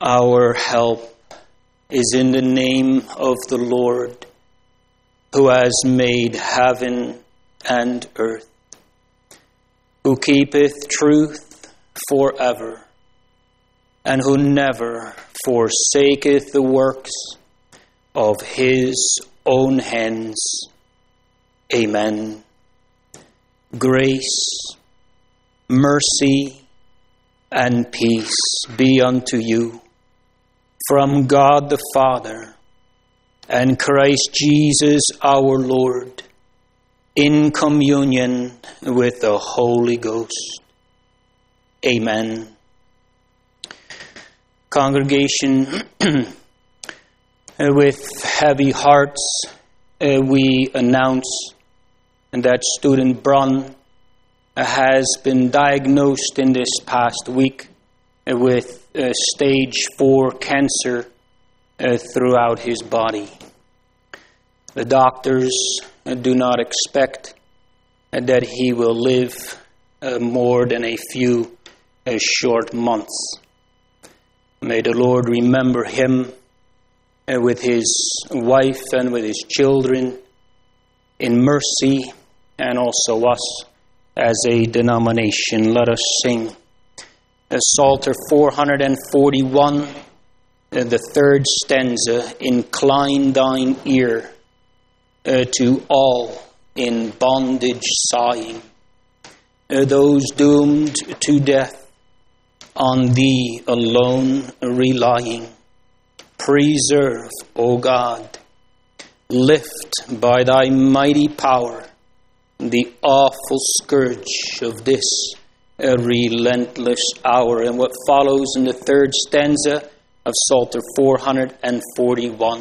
Our help is in the name of the Lord, who has made heaven and earth, who keepeth truth forever, and who never forsaketh the works of his own hands. Amen. Grace, mercy, and peace be unto you from God the Father and Christ Jesus our Lord, in communion with the Holy Ghost. Amen. Congregation, with heavy hearts, we announce that student Brun has been diagnosed in this past week with stage 4 cancer throughout his body. The doctors do not expect that he will live more than a few short months. May the Lord remember him with his wife and with his children in mercy, and also us as a denomination. Let us sing Psalter 441, the third stanza. Incline thine ear to all in bondage sighing, those doomed to death, on thee alone relying. Preserve, O God, lift by thy mighty power the awful scourge of this relentless hour. And what follows in the third stanza of Psalter 441.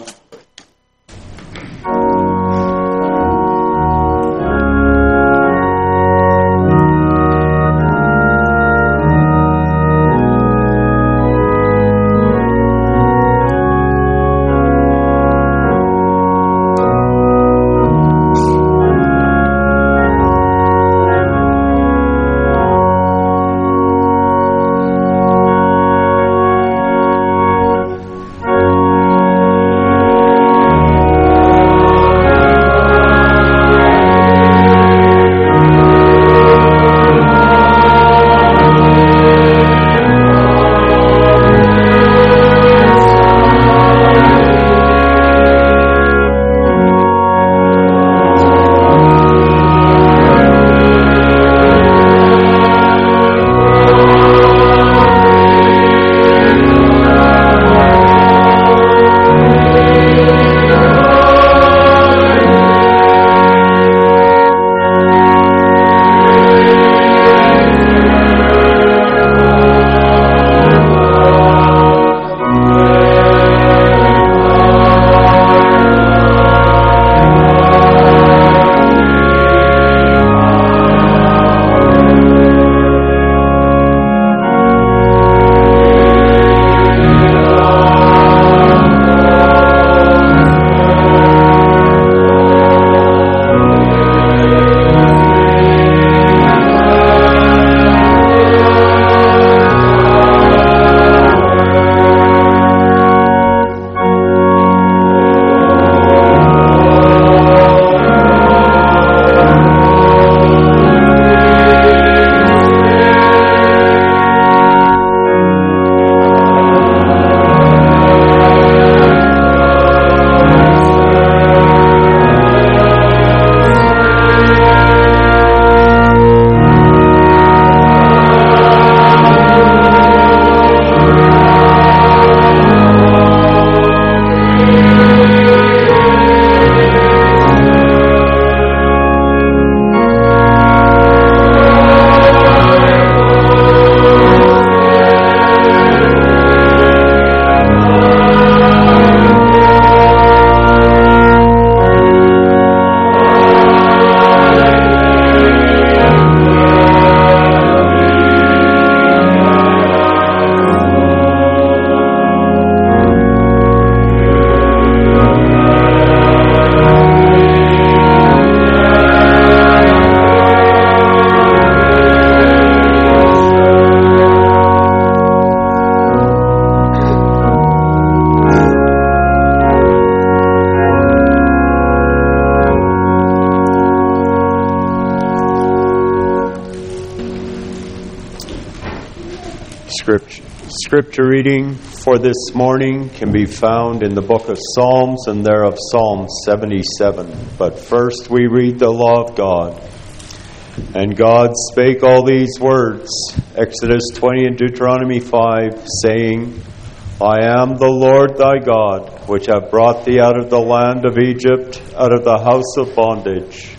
Scripture reading for this morning can be found in the book of Psalms, and thereof Psalm 77. But first we read the law of God. And God spake all these words, Exodus 20 and Deuteronomy 5, saying, I am the Lord thy God, which have brought thee out of the land of Egypt, out of the house of bondage.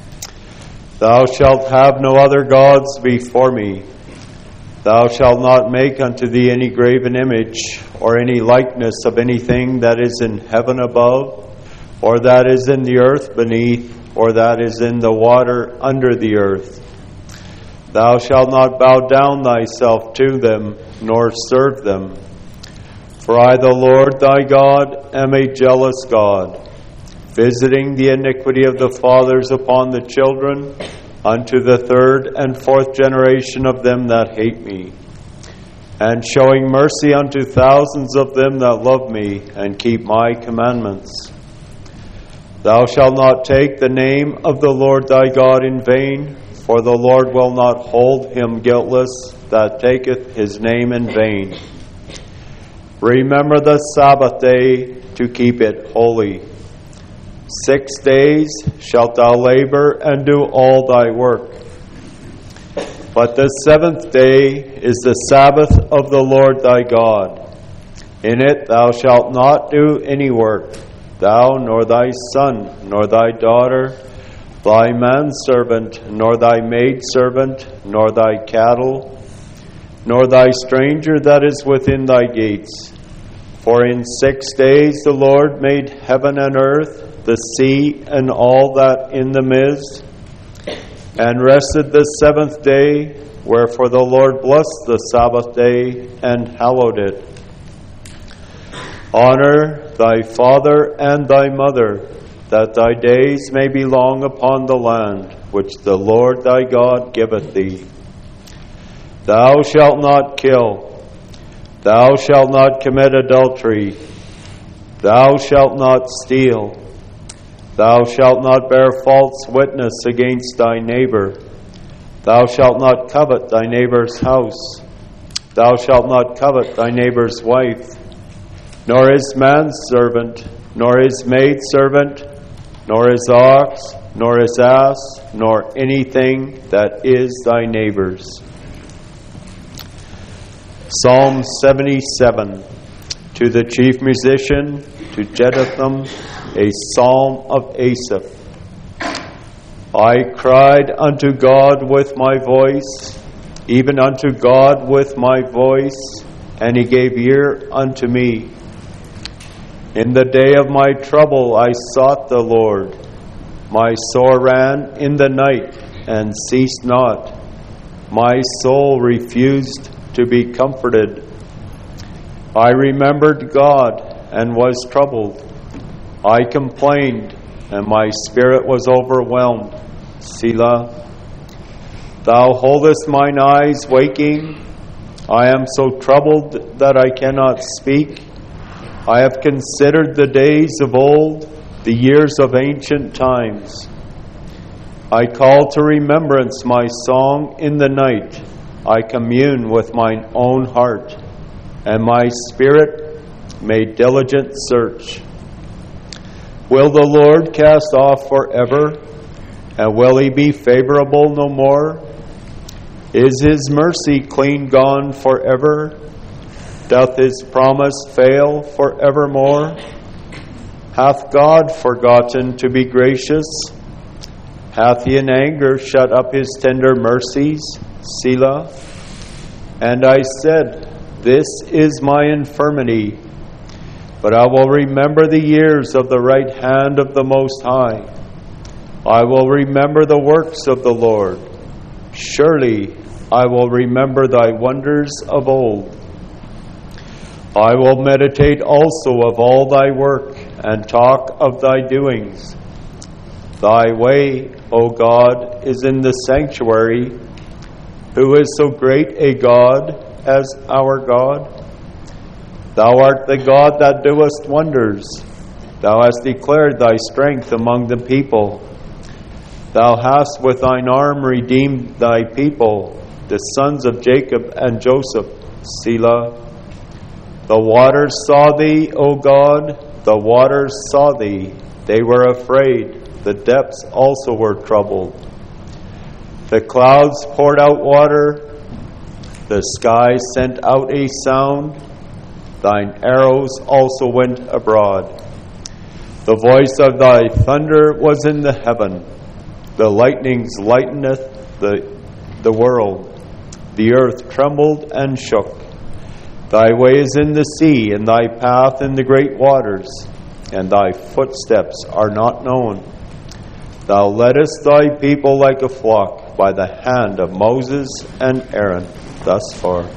Thou shalt have no other gods before me. Thou shalt not make unto thee any graven image, or any likeness of anything that is in heaven above, or that is in the earth beneath, or that is in the water under the earth. Thou shalt not bow down thyself to them, nor serve them. For I, the Lord thy God, am a jealous God, visiting the iniquity of the fathers upon the children, unto the third and fourth generation of them that hate me, and showing mercy unto thousands of them that love me, and keep my commandments. Thou shalt not take the name of the Lord thy God in vain, for the Lord will not hold him guiltless that taketh his name in vain. Remember the Sabbath day to keep it holy. 6 days shalt thou labor and do all thy work. But the seventh day is the Sabbath of the Lord thy God. In it thou shalt not do any work, thou, nor thy son, nor thy daughter, thy manservant, nor thy maidservant, nor thy cattle, nor thy stranger that is within thy gates. For in 6 days the Lord made heaven and earth, the sea, and all that in them is, and rested the seventh day. Wherefore the Lord blessed the Sabbath day and hallowed it. Honor thy father and thy mother, that thy days may be long upon the land which the Lord thy God giveth thee. Thou shalt not kill. Thou shalt not commit adultery. Thou shalt not steal. Thou shalt not bear false witness against thy neighbor. Thou shalt not covet thy neighbor's house. Thou shalt not covet thy neighbor's wife, nor his manservant, nor his maidservant, nor his ox, nor his ass, nor anything that is thy neighbor's. Psalm 77. To the chief musician, to Jeduthun, a psalm of Asaph. I cried unto God with my voice, even unto God with my voice, and he gave ear unto me. In the day of my trouble I sought the Lord. My soul ran in the night and ceased not. My soul refused to be comforted. I remembered God and was troubled. I complained, and my spirit was overwhelmed. Selah. Thou holdest mine eyes waking. I am so troubled that I cannot speak. I have considered the days of old, the years of ancient times. I call to remembrance my song in the night. I commune with mine own heart, and my spirit made diligent search. Will the Lord cast off forever, and will he be favorable no more? Is his mercy clean gone forever? Doth his promise fail forevermore? Hath God forgotten to be gracious? Hath he in anger shut up his tender mercies? Selah. And I said, This is my infirmity, but I will remember the years of the right hand of the Most High. I will remember the works of the Lord. Surely I will remember thy wonders of old. I will meditate also of all thy work, and talk of thy doings. Thy way, O God, is in the sanctuary. Who is so great a God as our God? Thou art the God that doest wonders. Thou hast declared thy strength among the people. Thou hast with thine arm redeemed thy people, the sons of Jacob and Joseph, Selah. The waters saw thee, O God, the waters saw thee. They were afraid. The depths also were troubled. The clouds poured out water. The sky sent out a sound. Thine arrows also went abroad. The voice of thy thunder was in the heaven. The lightnings lighteneth the world. The earth trembled and shook. Thy way is in the sea, and thy path in the great waters, and thy footsteps are not known. Thou leddest thy people like a flock by the hand of Moses and Aaron. Thus far.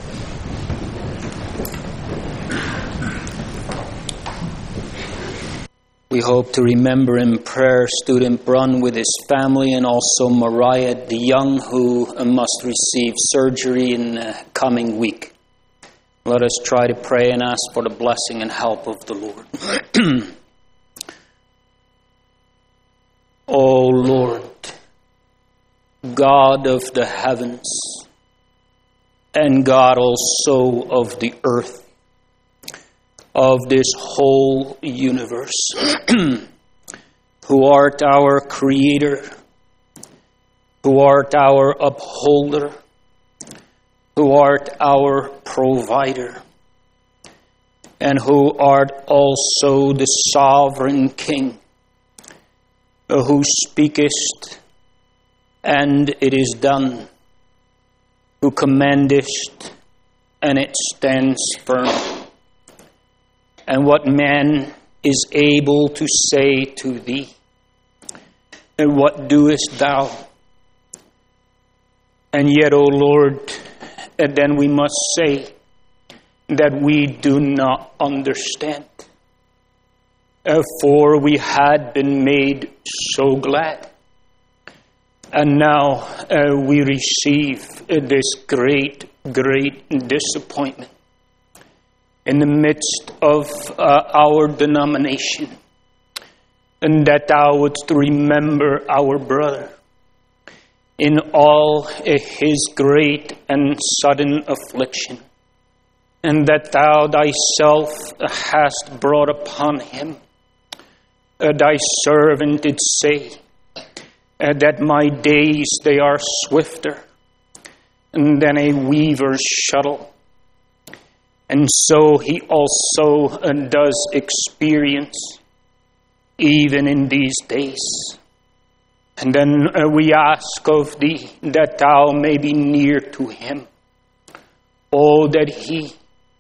We hope to remember in prayer student Brun with his family, and also Mariah DeYoung, who must receive surgery in the coming week. Let us try to pray and ask for the blessing and help of the Lord. O Lord, God of the heavens, and God also of the earth, of this whole universe, who art our creator, who art our upholder, who art our provider, and who art also the sovereign King, who speakest, and it is done, who commandest, and it stands firm. And what man is able to say to thee? And what doest thou? And yet, O Lord, and then we must say that we do not understand. For we had been made so glad. And now we receive this great, great disappointment. In the midst of our denomination, and that thou wouldst remember our brother in all his great and sudden affliction, and that thou thyself hast brought upon him. Thy servant did say that my days, they are swifter than a weaver's shuttle. And so he also does experience, even in these days. And then we ask of thee that thou may be near to him. Oh, that he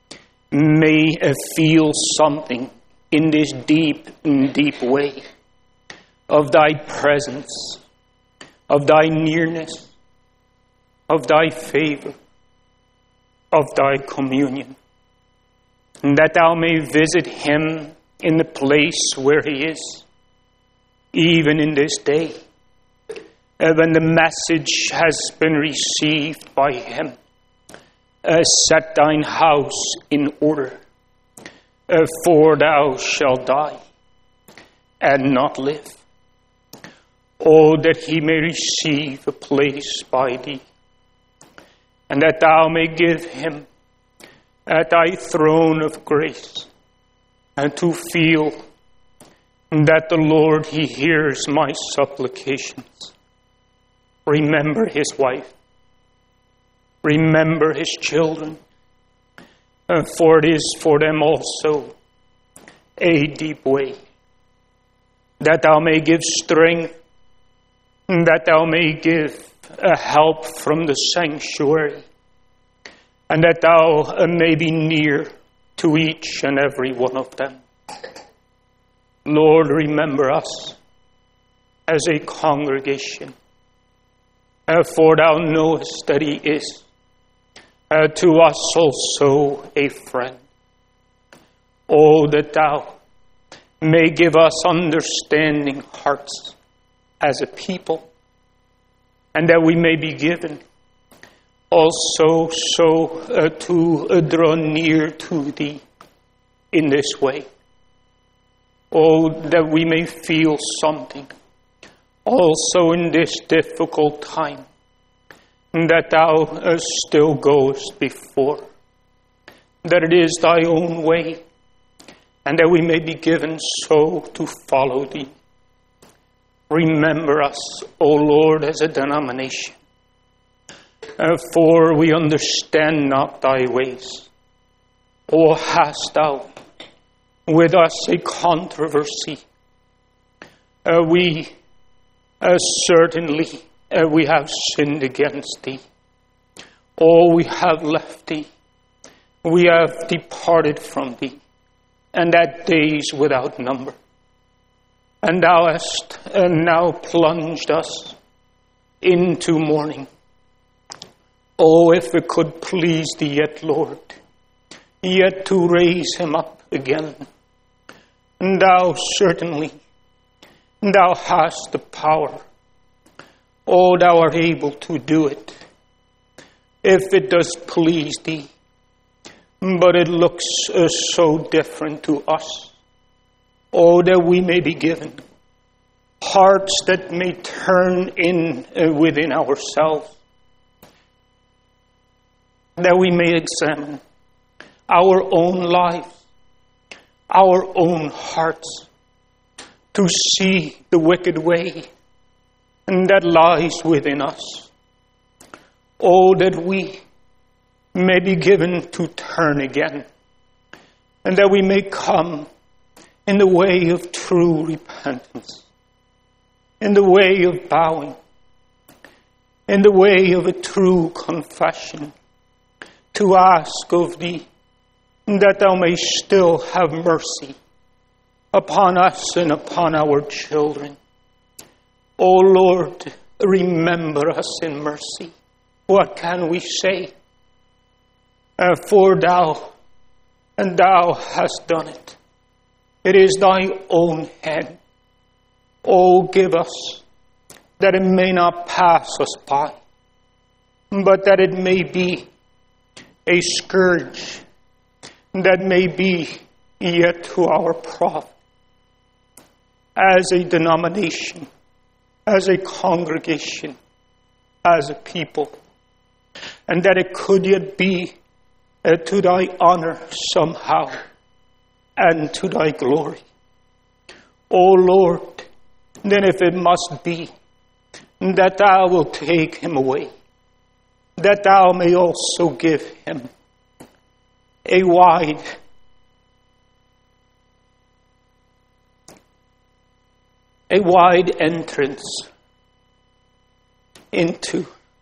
may feel something in this deep, deep way of thy presence, of thy nearness, of thy favor, of thy communion. And that thou may visit him in the place where he is, even in this day, when the message has been received by him. Set thine house in order, for thou shalt die and not live. Oh, that he may receive a place by thee, and that thou may give him at thy throne of grace, and to feel that the Lord, he hears my supplications. Remember his wife. Remember his children. For it is for them also a deep way. That thou may give strength, that thou may give a help from the sanctuary, and that thou may be near to each and every one of them. Lord, remember us as a congregation, for thou knowest that he is to us also a friend. Oh, that thou may give us understanding hearts as a people, and that we may be given also to draw near to thee in this way. Oh, that we may feel something also in this difficult time, that thou still goest before, that it is thy own way, and that we may be given so to follow thee. Remember us, O Lord, as a denomination, for we understand not thy ways. O hast thou with us a controversy? We certainly we have sinned against thee. Oh, we have left thee. We have departed from thee, and that days without number. And thou hast now plunged us into mourning. Oh, if it could please thee yet, Lord, yet to raise him up again. And thou certainly, thou hast the power. Oh, thou art able to do it, if it does please thee. But it looks so different to us. Oh, that we may be given hearts that may turn in within ourselves, that we may examine our own lives, our own hearts, to see the wicked way that lies within us. Oh, that we may be given to turn again, and that we may come in the way of true repentance, in the way of bowing, in the way of a true confession, to ask of thee that thou may still have mercy upon us and upon our children. O Lord, remember us in mercy. What can we say? For thou hast done it. It is thy own hand. Oh, give us that it may not pass us by, but that it may be a scourge, that may be yet to our profit, as a denomination, as a congregation, as a people, and that it could yet be to thy honor somehow, and to thy glory. O Lord, then if it must be that thou wilt take him away, that thou may also give him a wide entrance into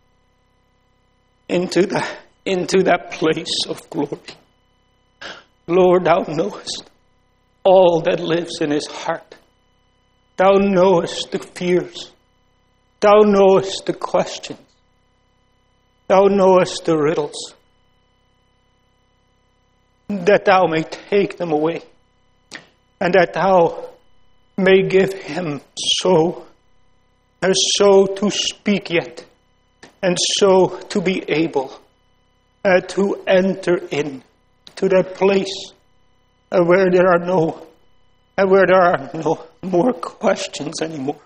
that place of glory. Lord, thou knowest all that lives in his heart. Thou knowest the fears. Thou knowest the questions. Thou knowest the riddles. That thou may take them away, and that thou may give him so to speak yet, and so to be able to enter in to that place where there are no more questions anymore.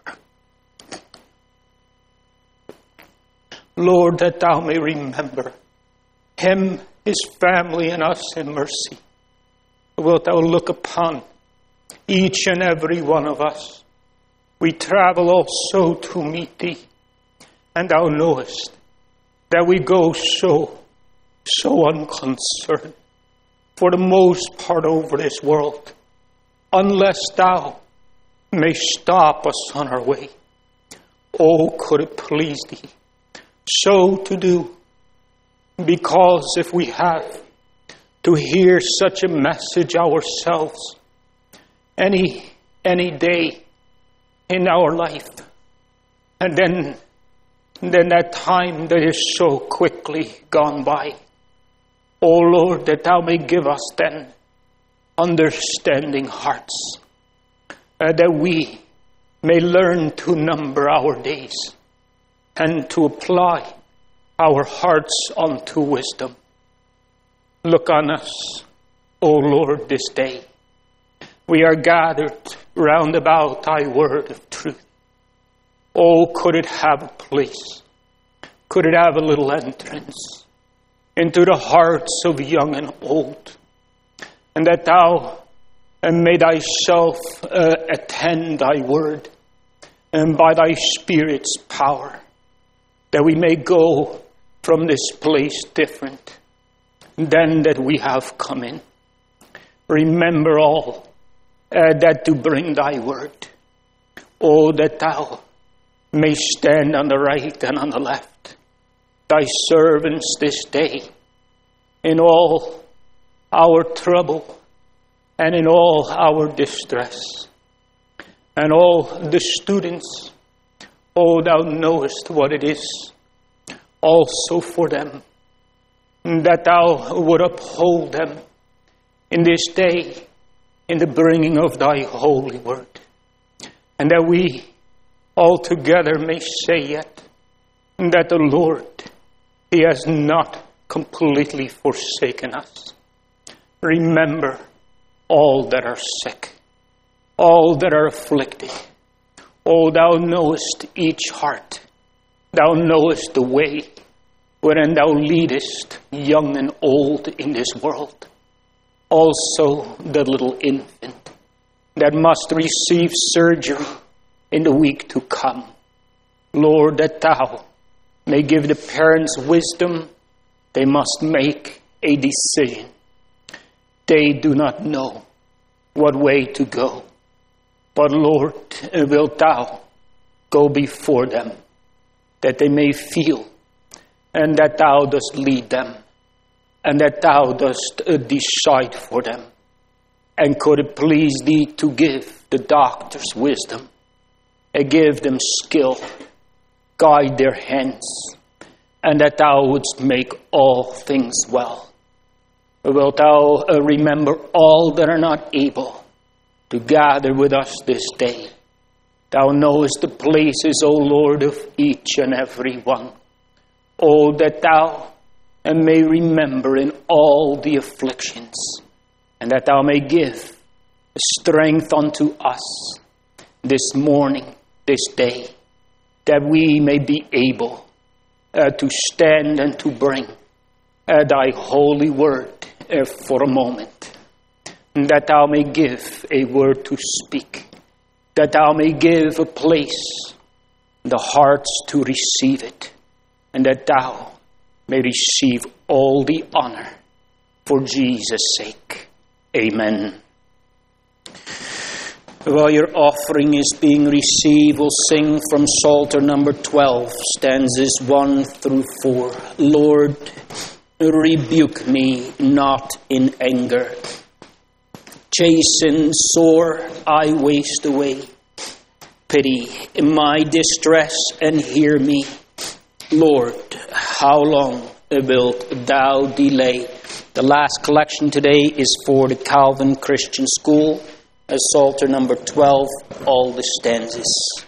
Lord, that thou may remember him, his family, and us in mercy. Wilt thou look upon each and every one of us? We travel also to meet thee, and thou knowest that we go so unconcerned for the most part over this world, unless thou may stop us on our way. Oh, could it please thee so to do, because if we have to hear such a message ourselves any day in our life, and then that time that is so quickly gone by, O Lord, that thou may give us then understanding hearts, that we may learn to number our days and to apply our hearts unto wisdom. Look on us, O Lord, this day. We are gathered round about thy word of truth. Oh, could it have a place? Could it have a little entrance? into the hearts of young and old, and that thou may thyself attend thy word, and by thy Spirit's power, that we may go from this place different than that we have come in. Remember all that do bring thy word. Oh, that thou may stand on the right and on the left, thy servants this day, in all our trouble and in all our distress. And all the students, oh, thou knowest what it is also for them, that thou would uphold them in this day in the bringing of thy holy word, and that we all together may say yet that the Lord, he has not completely forsaken us. Remember all that are sick, all that are afflicted. Oh, thou knowest each heart. Thou knowest the way wherein thou leadest young and old in this world. Also the little infant that must receive surgery in the week to come. Lord, that thou may give the parents wisdom. They must make a decision. They do not know what way to go. But Lord, wilt thou go before them, that they may feel, and that thou dost lead them, and that thou dost decide for them. And could it please thee to give the doctors wisdom, and give them skill, guide their hands, and that thou wouldst make all things well. Wilt thou remember all that are not able to gather with us this day? Thou knowest the places, O Lord, of each and every one. Oh, that thou may remember in all the afflictions, and that thou may give strength unto us this morning, this day, that we may be able to stand and to bring thy holy word for a moment, that thou may give a word to speak, that thou may give a place, the hearts to receive it, and that thou may receive all the honor for Jesus' sake. Amen. While your offering is being received, we'll sing from Psalter number 12, stanzas 1 through 4. Lord, rebuke me not in anger. Chasten sore, I waste away. Pity my distress and hear me. Lord, how long wilt thou delay? The last collection today is for the Calvin Christian School, Psalter number 12, all the stanzas.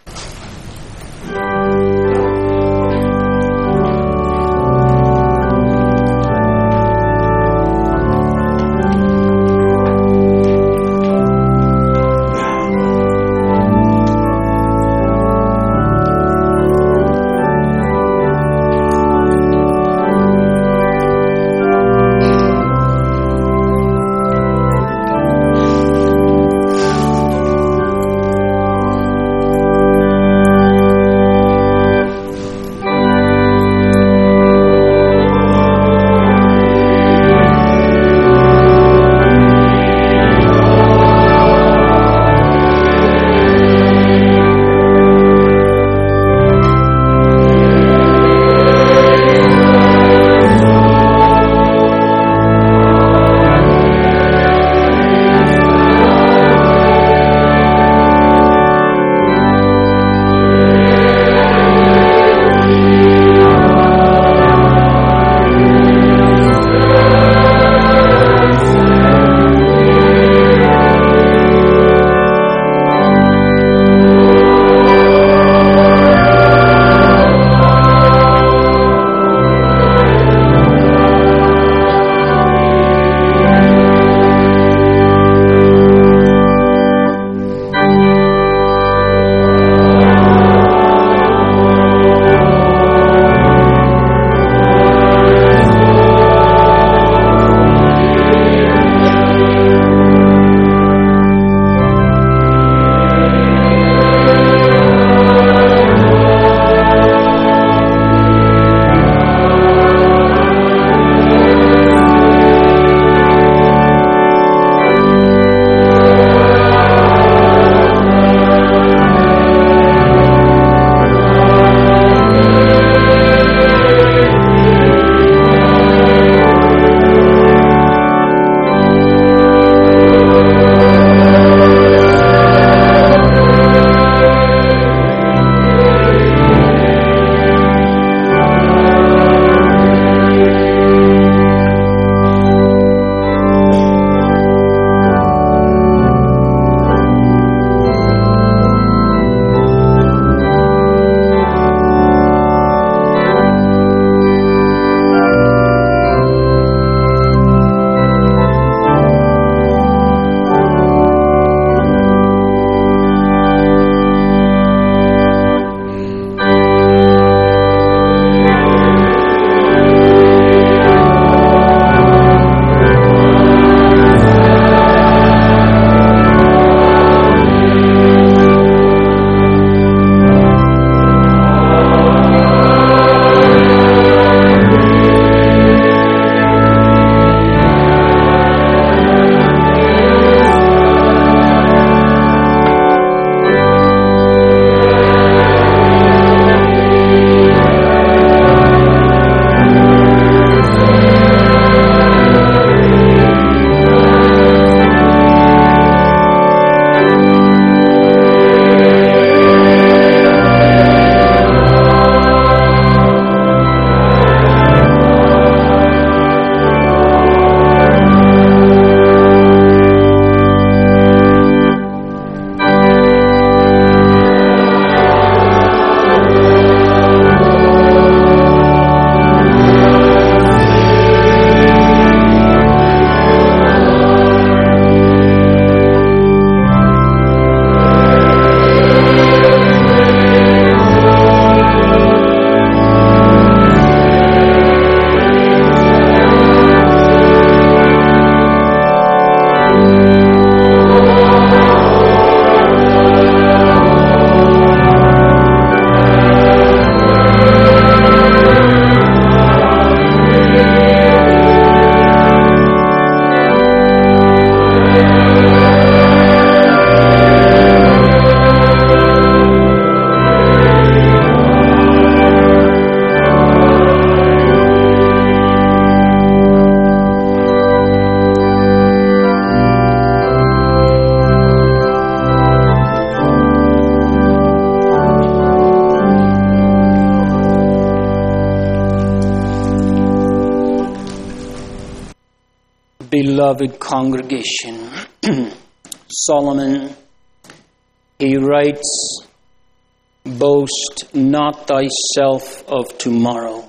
Beloved congregation, Solomon, he writes, "Boast not thyself of tomorrow,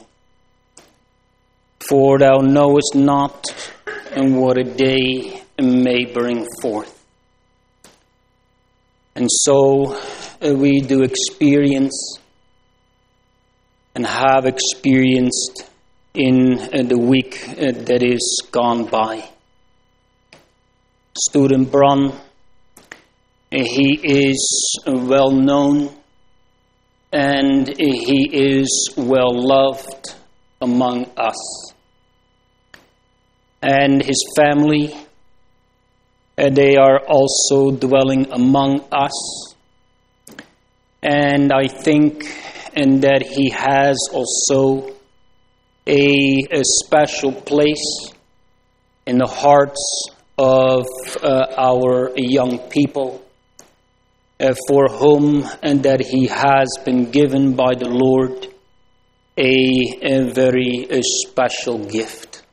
for thou knowest not what a day may bring forth." And so we do experience and have experienced in the week that is gone by. Student Brun, he is well known and he is well loved among us. And his family, they are also dwelling among us. And I think that he has also a special place in the hearts of our young people, for whom and that he has been given by the Lord a very special gift.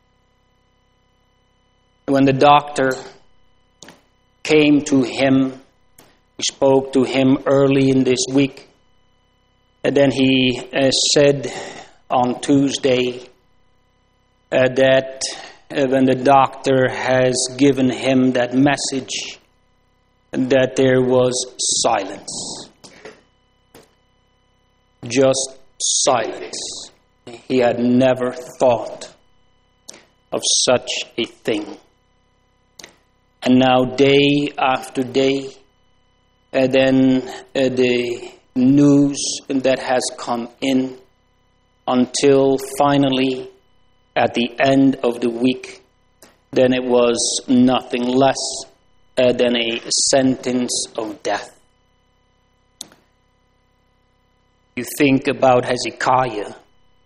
When the doctor came to him, we spoke to him early in this week, and then he said on Tuesday that when the doctor has given him that message, that there was silence. Just silence. He had never thought of such a thing. And now day after day, and then the news that has come in, until finally, at the end of the week, then it was nothing less than a sentence of death. You think about Hezekiah,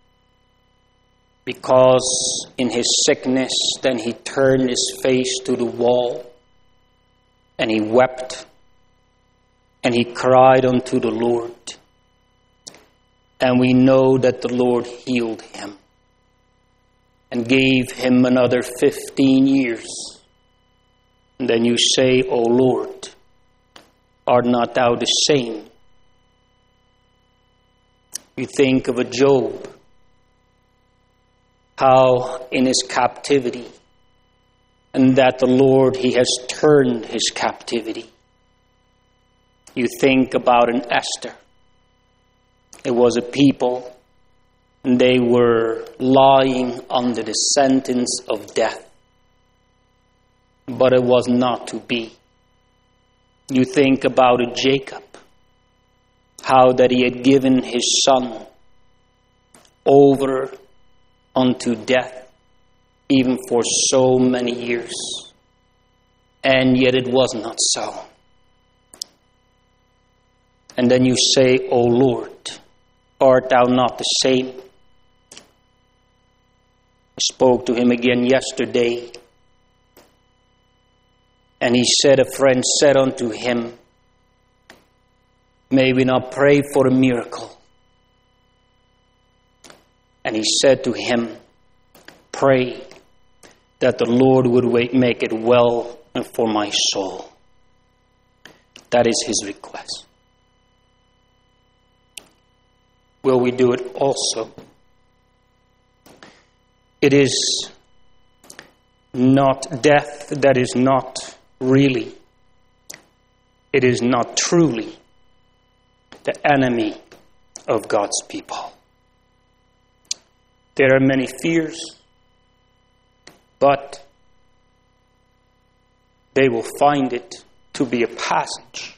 because in his sickness, then he turned his face to the wall, and he wept, and he cried unto the Lord. And we know that the Lord healed him and gave him another 15 years. And then you say, "O Lord, art not thou the same?" You think of a Job, how in his captivity, and that the Lord, he has turned his captivity. You think about an Esther. It was a people, and they were lying under the sentence of death. But it was not to be. You think about a Jacob, how that he had given his son over unto death, even for so many years. And yet it was not so. And then you say, "O Lord, art thou not the same?" I spoke to him again yesterday, and he said, a friend said unto him, "May we not pray for a miracle?" And he said to him, "Pray that the Lord would make it well for my soul." That is his request. Will we do it also? It is not death that is not really, it is not truly the enemy of God's people. There are many fears, but they will find it to be a passage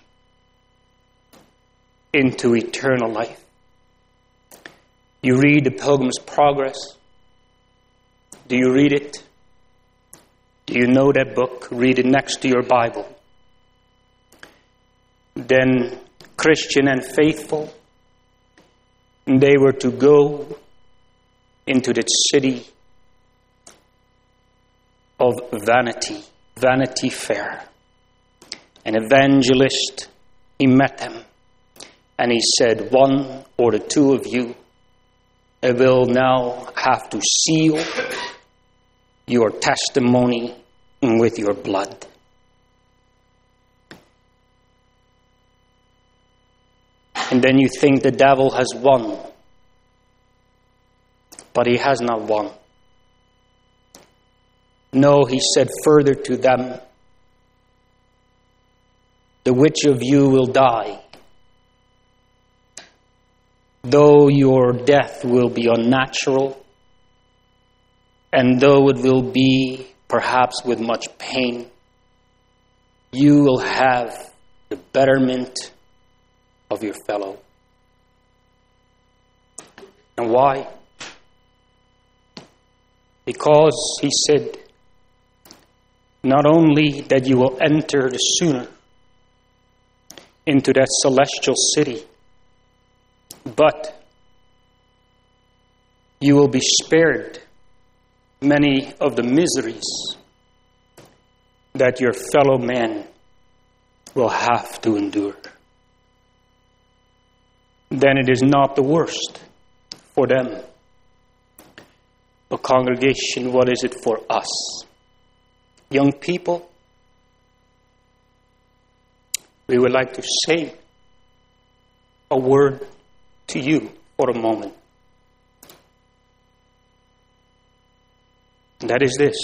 into eternal life. You read the Pilgrim's Progress. Do you read it? Do you know that book? Read it next to your Bible. Then Christian and faithful, they were to go into the city of Vanity, Vanity Fair. An evangelist, he met them, and he said, "One or the two of you will now have to seal your testimony with your blood. And then you think the devil has won. But he has not won. No, he said further to them, the which of you will die, though your death will be unnatural, and though it will be perhaps with much pain, you will have the betterment of your fellow. And why? Because he said, not only that you will enter the sooner into that celestial city, but you will be spared many of the miseries that your fellow man will have to endure. Then it is not the worst for them. But congregation, what is it for us? Young people, we would like to say a word to you for a moment. And that is this.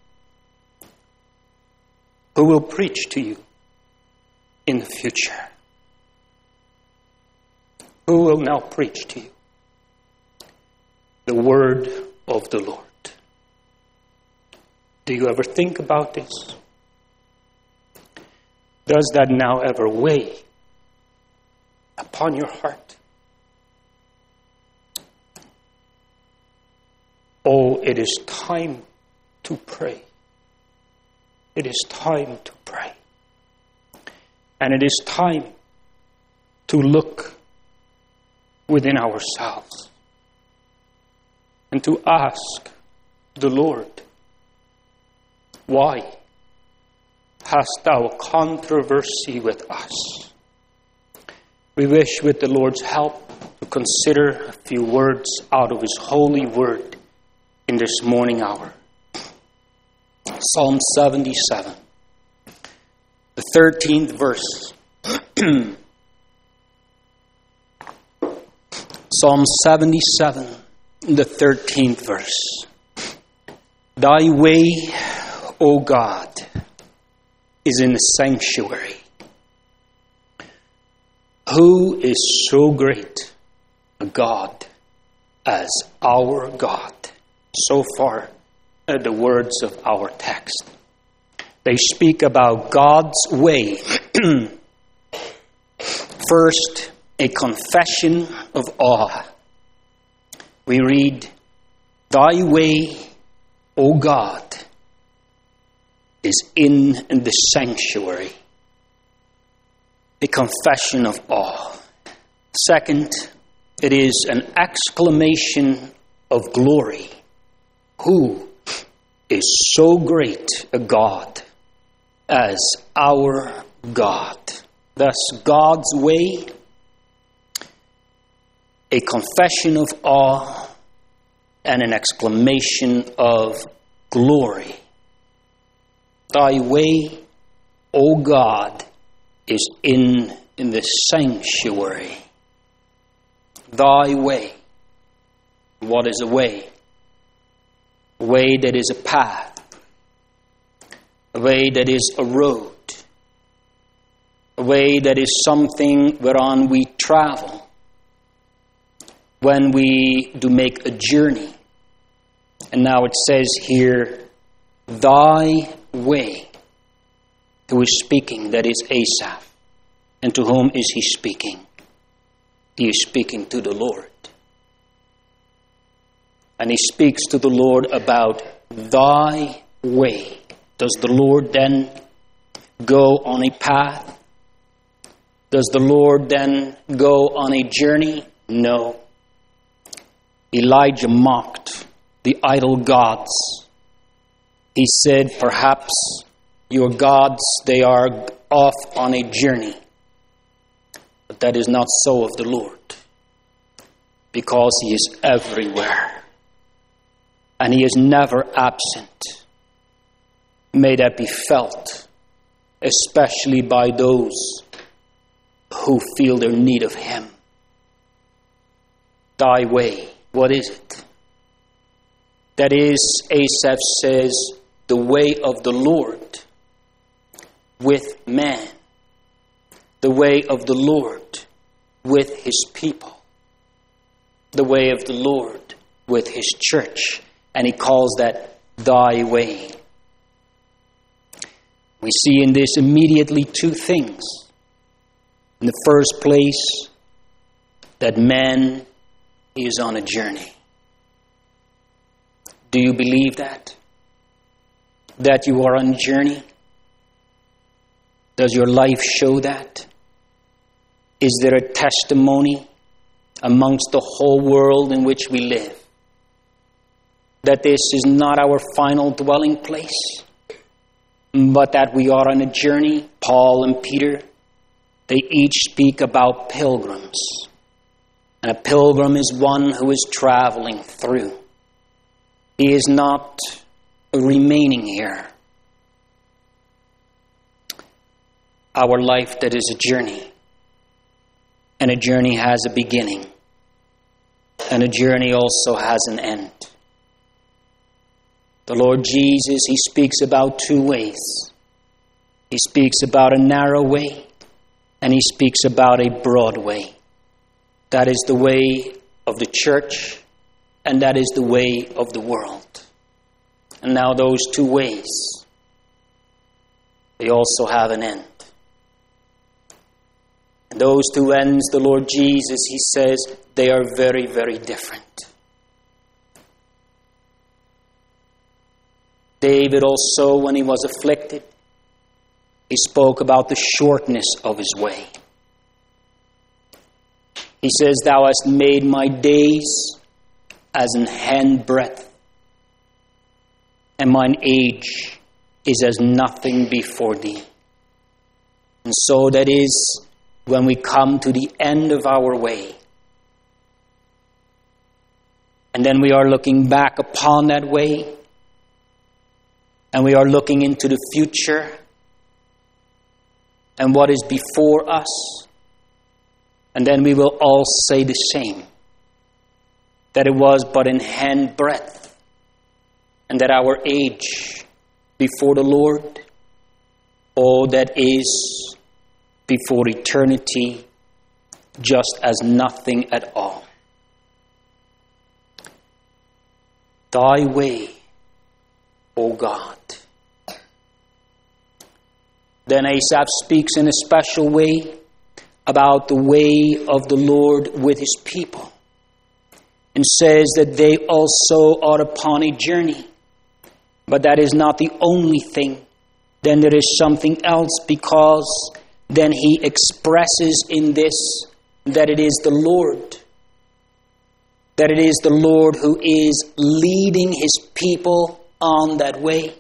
Who will preach to you in the future? Who will now preach to you the word of the Lord? Do you ever think about this? Does that now ever weigh upon your heart? Oh, it is time to pray. It is time to pray. And it is time to look within ourselves and to ask the Lord, why hast thou controversy with us? We wish with the Lord's help to consider a few words out of His holy word in this morning hour. Psalm 77, the 13th verse. Psalm 77, the 13th verse. Thy way, O God, is in the sanctuary. Who is so great a God as our God? So far, the words of our text. They speak about God's way. First, a confession of awe. We read, Thy way, O God, is in the sanctuary. A confession of awe. Second, it is an exclamation of glory. Who is so great a God as our God? Thus, God's way, a confession of awe, and an exclamation of glory. Thy way, O God, is in the sanctuary. Thy way. What is a way? A way that is a path. A way that is a road. A way that is something whereon we travel when we do make a journey. And now it says here, Thy way. Who is speaking? That is Asaph. And to whom is he speaking? He is speaking to the Lord. And he speaks to the Lord about Thy way. Does the Lord then go on a path? Does the Lord then go on a journey? No. Elijah mocked the idol gods. He said, perhaps your gods, they are off on a journey. But that is not so of the Lord, because He is everywhere. and He is never absent. May that be felt, especially by those who feel their need of Him. Thy way, what is it? That is, Asaph says, the way of the Lord with man. The way of the Lord with His people. The way of the Lord with His church. And he calls that thy way. We see in this immediately two things. In the first place, that man is on a journey. Do you believe that? That you are on a journey? Does your life show that? Is there a testimony amongst the whole world in which we live that this is not our final dwelling place, but that we are on a journey? Paul and Peter, they each speak about pilgrims. And a pilgrim is one who is traveling through. He is not remaining here. Our life, that is a journey. And a journey has a beginning. And a journey also has an end. The Lord Jesus, He speaks about two ways. He speaks about a narrow way, and He speaks about a broad way. That is the way of the church, and that is the way of the world. And now those two ways, they also have an end. And those two ends, the Lord Jesus, He says, they are very, very different. David also, when he was afflicted, he spoke about the shortness of his way. He says, Thou hast made my days as an handbreadth, and mine age is as nothing before thee. And so that is when we come to the end of our way. And then we are looking back upon that way, and we are looking into the future and what is before us. And then we will all say the same, that it was but in handbreadth, and that our age before the Lord, all that is before eternity, just as nothing at all. Thy way, O God. Then Asaph speaks in a special way about the way of the Lord with His people, and says that they also are upon a journey. But that is not the only thing. Then there is something else, because then he expresses in this that it is the Lord. That it is the Lord who is leading His people on that way.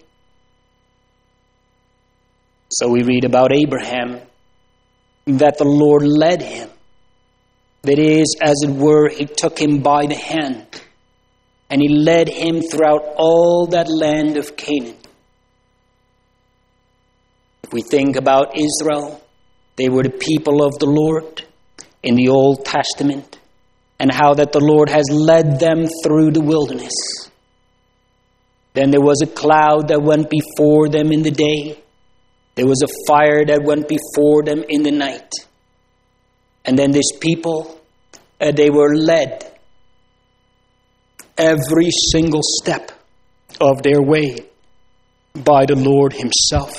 So we read about Abraham, that the Lord led him. That is, as it were, He took him by the hand, and He led him throughout all that land of Canaan. If we think about Israel, they were the people of the Lord in the Old Testament, and how that the Lord has led them through the wilderness. Then there was a cloud that went before them in the day. There was a fire that went before them in the night. And then this people, they were led every single step of their way by the Lord Himself.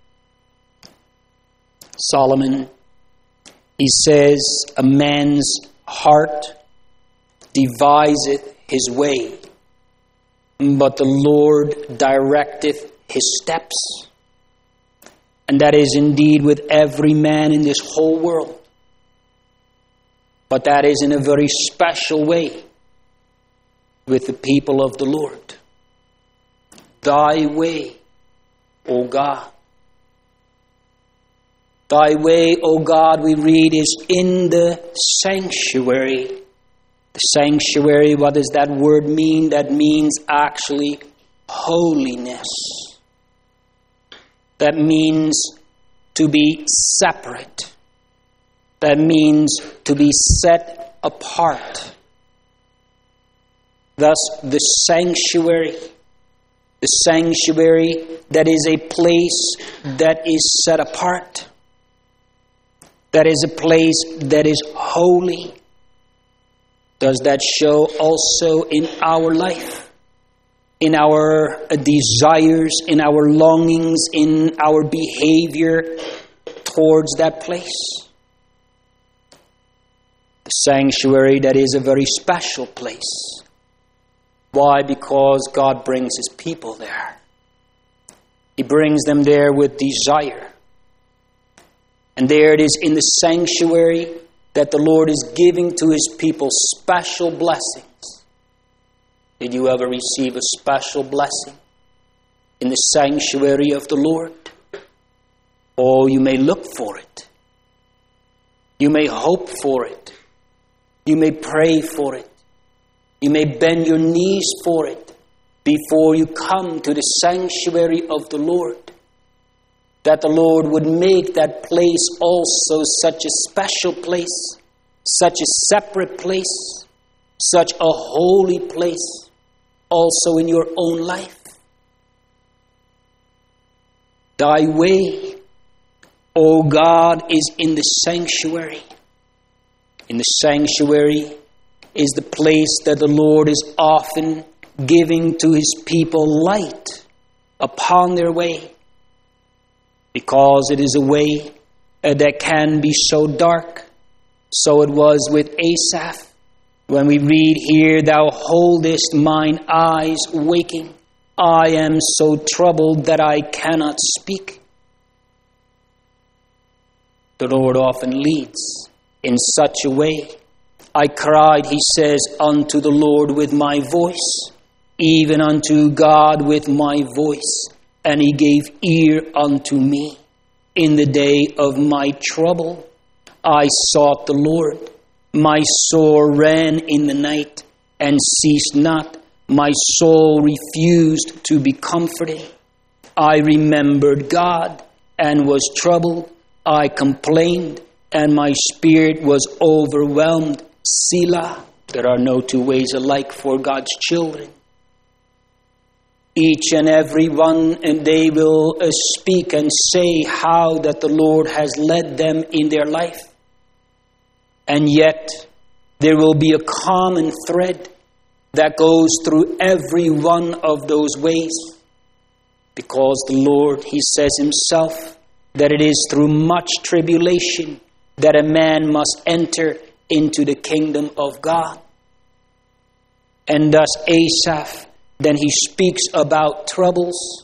Solomon, he says, a man's heart deviseth his way, but the Lord directeth his steps. And that is indeed with every man in this whole world. But that is in a very special way with the people of the Lord. Thy way, O God. Thy way, O God, we read, is in the Sanctuary, what does that word mean? That means actually holiness. That means to be separate. That means to be set apart. Thus, the sanctuary that is a place that is set apart. That is a place that is holy. Does that show also in our life, in our desires, in our longings, in our behavior towards that place? The sanctuary, that is a very special place. Why? Because God brings His people there. He brings them there with desire. And there it is in the sanctuary that the Lord is giving to His people special blessings. Did you ever receive a special blessing in the sanctuary of the Lord? Oh, you may look for it. You may hope for it. You may pray for it. You may bend your knees for it before you come to the sanctuary of the Lord. That the Lord would make that place also such a special place, such a separate place, such a holy place, also in your own life. Thy way, O God, is in the sanctuary. In the sanctuary is the place that the Lord is often giving to His people light upon their way. Because it is a way that can be so dark. So it was with Asaph. When we read here, Thou holdest mine eyes waking. I am so troubled that I cannot speak. The Lord often leads in such a way. I cried, he says, unto the Lord with my voice, even unto God with my voice. And He gave ear unto me. In the day of my trouble, I sought the Lord. My soul ran in the night and ceased not. My soul refused to be comforted. I remembered God and was troubled. I complained and my spirit was overwhelmed. Selah. There are no two ways alike for God's children. Each and every one, and they will speak and say how that the Lord has led them in their life. And yet, there will be a common thread that goes through every one of those ways. Because the Lord, He says Himself, that it is through much tribulation that a man must enter into the kingdom of God. And thus Asaph, then he speaks about troubles.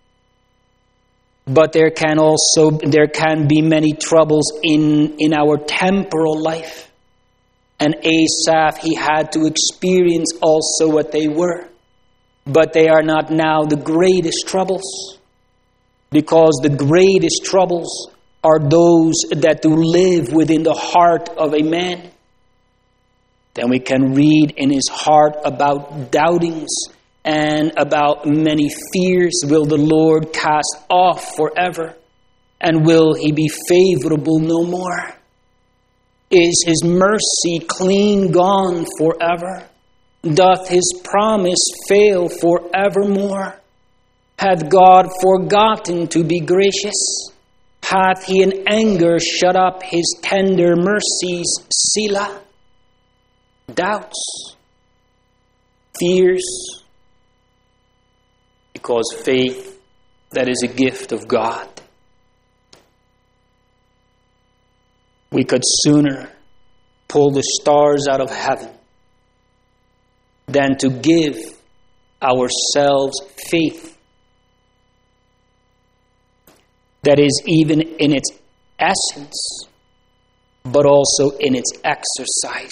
But there can be many troubles in our temporal life. And Asaph, he had to experience also what they were. But they are not now the greatest troubles. Because the greatest troubles are those that do live within the heart of a man. Then we can read in his heart about doubtings and about many fears. Will the Lord cast off forever? And will He be favorable no more? Is His mercy clean gone forever? Doth His promise fail forevermore? Hath God forgotten to be gracious? Hath He in anger shut up His tender mercies? Selah. Doubts, fears, because faith, that is a gift of God. We could sooner pull the stars out of heaven than to give ourselves faith that is even in its essence, but also in its exercise.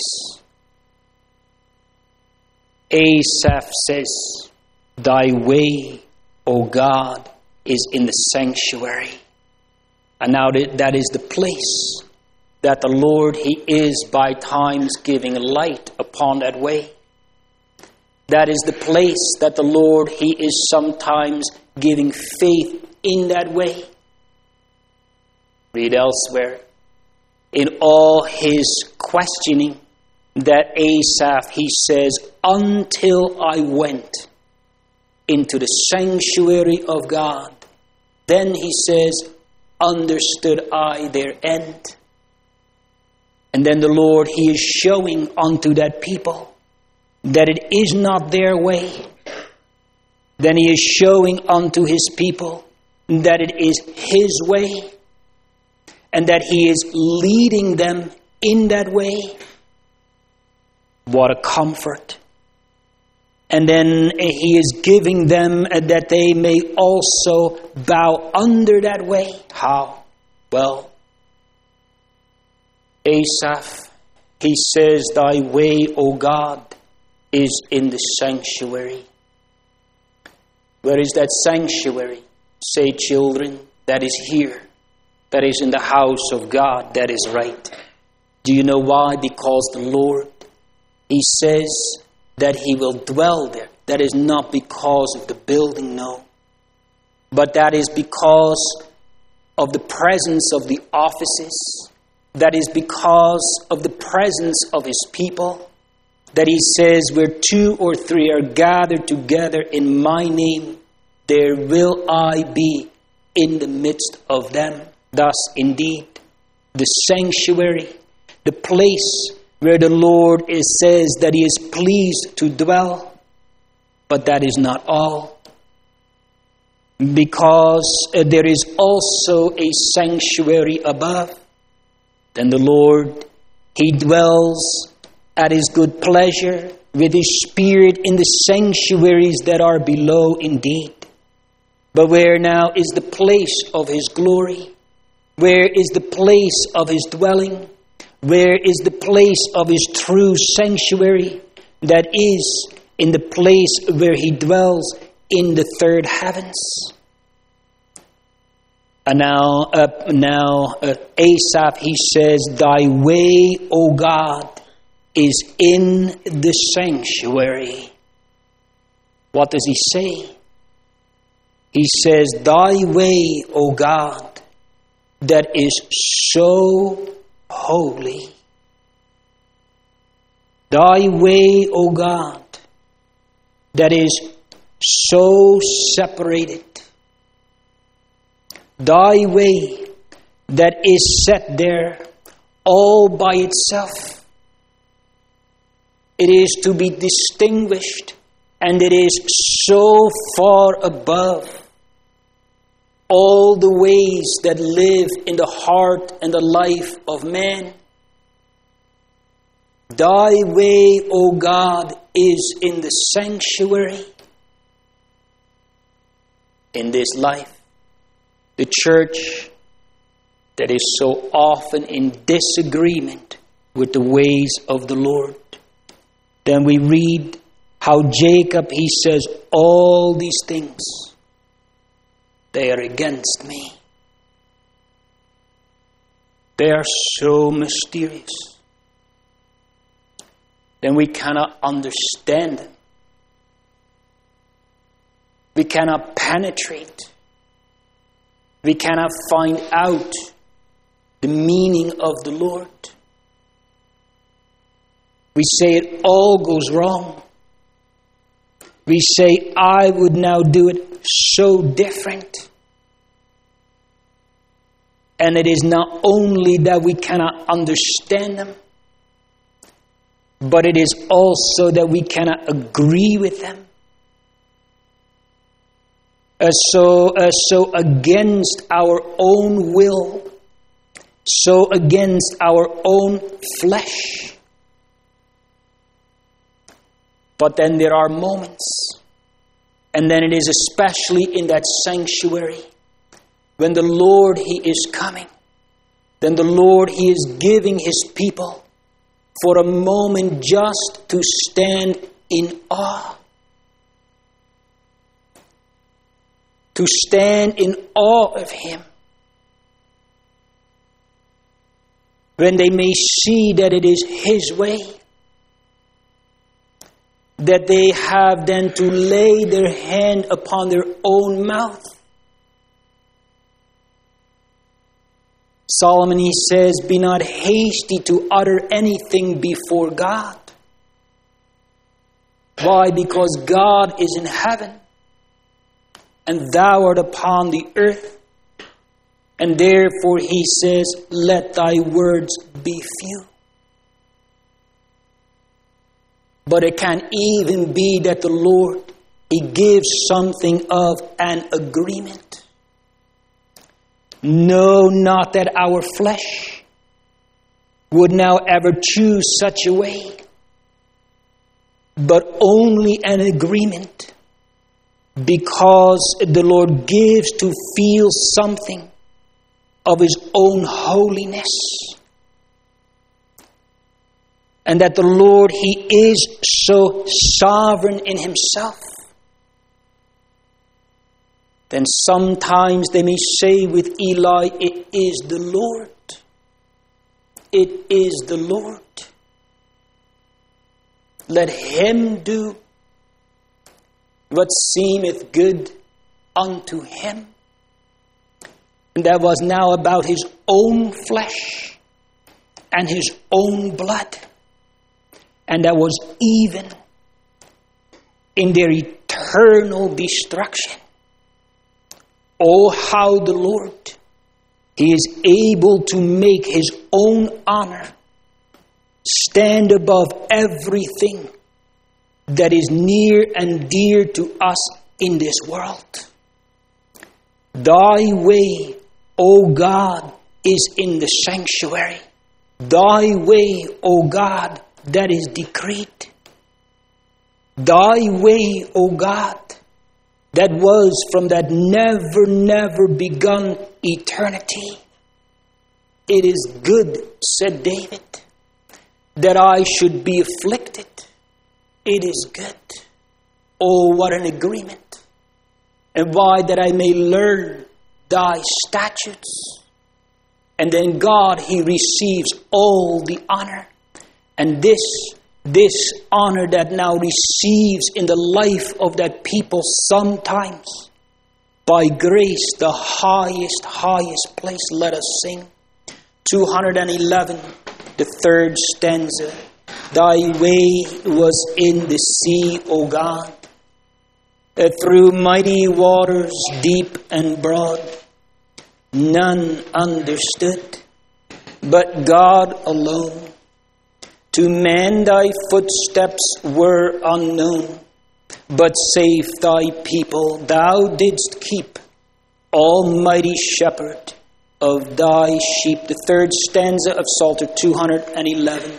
Asaph says, Thy way, O God, is in the sanctuary. And now that is the place that the Lord, He is by times giving light upon that way. That is the place that the Lord, He is sometimes giving faith in that way. Read elsewhere. In all his questioning, that Asaph, he says, until I went into the sanctuary of God, then he says, understood I their end. And then the Lord, He is showing unto that people that it is not their way. Then He is showing unto His people that it is His way, and that He is leading them in that way. What a comfort. And then He is giving them that they may also bow under that way. How? Well, Asaph, he says, thy way, O God, is in the sanctuary. Where is that sanctuary? Say, children, that is here. That is in the house of God. That is right. Do you know why? Because the Lord, He says that He will dwell there. That is not because of the building, no. But that is because of the presence of the offices. That is because of the presence of His people. That He says, where 2 or 3 are gathered together in my name, there will I be in the midst of them. Thus, indeed, the sanctuary, the place where the Lord says that He is pleased to dwell. But that is not all. Because there is also a sanctuary above. Then the Lord, He dwells at His good pleasure with His Spirit in the sanctuaries that are below indeed. But where now is the place of His glory? Where is the place of His dwelling? Where is the place of His true sanctuary? That is in the place where He dwells in the third heavens. And now Asaph, he says, thy way, O God, is in the sanctuary. What does he say? He says, thy way, O God, that is so holy. Thy way, O God, that is so separated. Thy way that is set there all by itself. It is to be distinguished, and it is so far above all the ways that live in the heart and the life of man. Thy way, O God, is in the sanctuary. In this life, the church that is so often in disagreement with the ways of the Lord. Then we read how Jacob, he says, all these things, they are against me. They are so mysterious. Then we cannot understand them. We cannot penetrate. We cannot find out the meaning of the Lord. We say it all goes wrong. We say, I would now do it so different. And it is not only that we cannot understand them, but it is also that we cannot agree with them. So against our own will, so against our own flesh. But then there are moments, and then it is especially in that sanctuary, when the Lord, He is coming, then the Lord, He is giving His people for a moment just to stand in awe. To stand in awe of Him. when they may see that it is His way, that they have then to lay their hand upon their own mouth. Solomon, he says, be not hasty to utter anything before God. Why? Because God is in heaven, and thou art upon the earth. And therefore he says, let thy words be few. But it can even be that the Lord, He gives something of an agreement. No, not that our flesh would now ever choose such a way, but only an agreement, because the Lord gives to feel something of His own holiness. And that the Lord, He is so sovereign in Himself. Then sometimes they may say with Eli, it is the Lord. It is the Lord. Let Him do what seemeth good unto Him. And that was now about His own flesh and His own blood. And that was even in their eternal destruction. Oh, how the Lord, He is able to make His own honor stand above everything that is near and dear to us in this world. Thy way, O God, is in the sanctuary. Thy way, O God, that is decreed. Thy way, O God, that was from that never begun eternity. It is good, said David, that I should be afflicted. It is good. Oh, what an agreement. And why? That I may learn thy statutes. And then God, He receives all the honor. And this honor that now receives in the life of that people sometimes, by grace, the highest place. Let us sing. 211, the third stanza. Thy way was in the sea, O God, through mighty waters deep and broad. None understood, but God alone. To man thy footsteps were unknown, but save thy people thou didst keep, almighty shepherd of thy sheep. The third stanza of Psalter 211.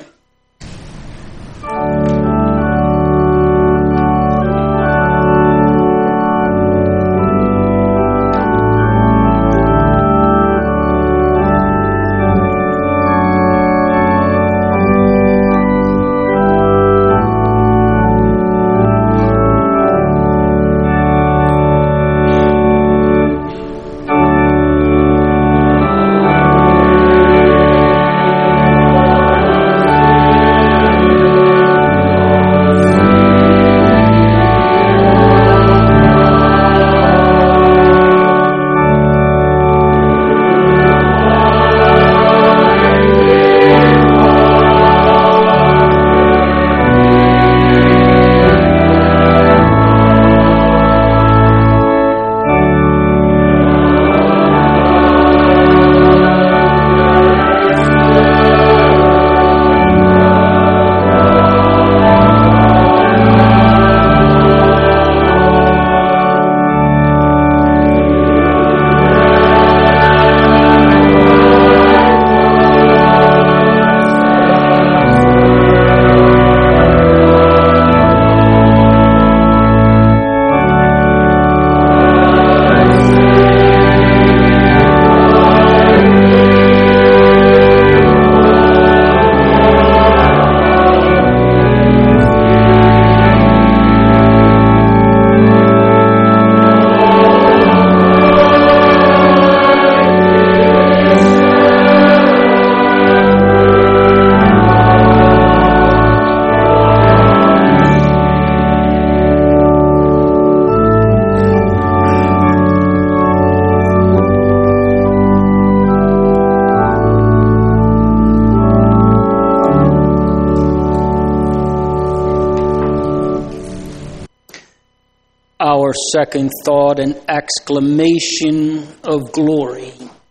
our second thought, an exclamation of glory.